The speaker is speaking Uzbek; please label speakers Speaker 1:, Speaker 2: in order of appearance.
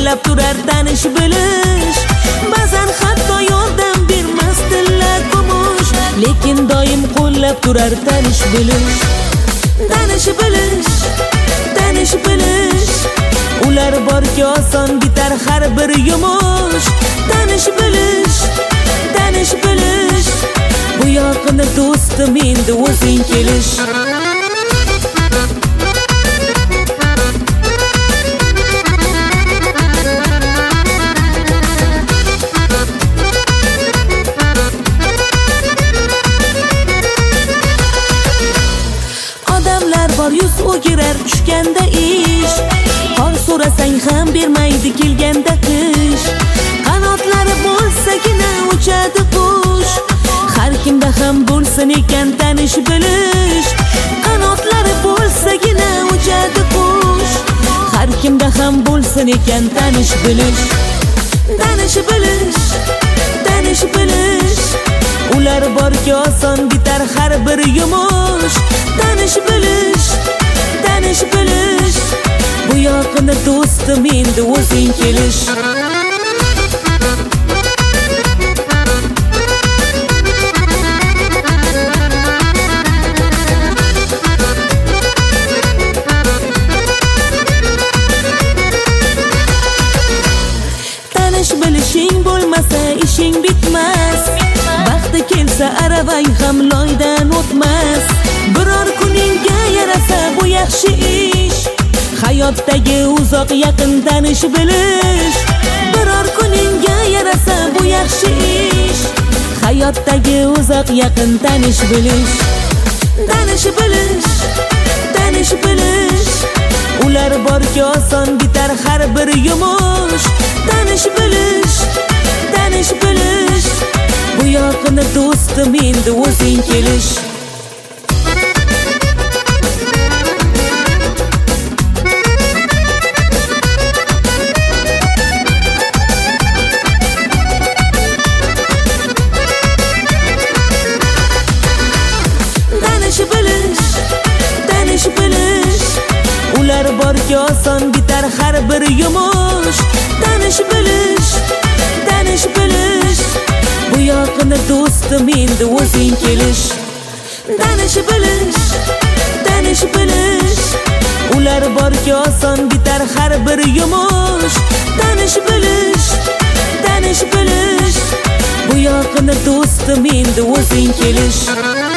Speaker 1: qo'llab turar tanish bilish. Ba'zan hatto yordam bermas tillar kumush, lekin doim qo'llab turar tanish bilish. Tanish bilish, tanish bilish, ular borki oson bitar har bir yumush. Tanish bilish, tanish bilish, bu yaqin do'stim endi o'zing kelish. Odamlar bor yuz o'girar tushganda ish, qor so'rasang ham bermaydi kelganda qish. Qanotlari bo'lsagina uchadi qush, har kimda ham bo'lsin ekan tanish bilish. Qanotlari bo'lsagina uchadi qush, har kimda ham bo'lsin ekan tanish bilish. Tanish bilish, tanish bilish, ular borki oson bitar har bir yumush. Tanish bilish, tanish bilish, bu yaqin do'stim endi o'zing kelish. Tanish bilishing bo'lmasa ishing bitmas, baxti kelsa aravang ham loydan o'tmas. Biror kuningga yarasa bu yaxshi ish, hayotdagi uzoq yaqin tanish bilish. Biror kuningga yarasa bu yaxshi ish, hayotdagi uzoq yaqin tanish bilish. Tanish bilish, tanish bilish, ular borki oson bitar har bir yumush. Tanish bilish, tanish bilish, bu yaqin do'stim endi o'zing kelish. Tanish bilish, tanish bilish, ular borki oson bitar har bir yumush. Tanish bilish, tanish bilish, bu yaqin do'stim endi o'zing kelish. Tanish bilish, tanish bilish, ular borki oson bitar har bir yumush. Tanish bilish, tanish bilish, bu yaqin do'stim endi o'zing kelish.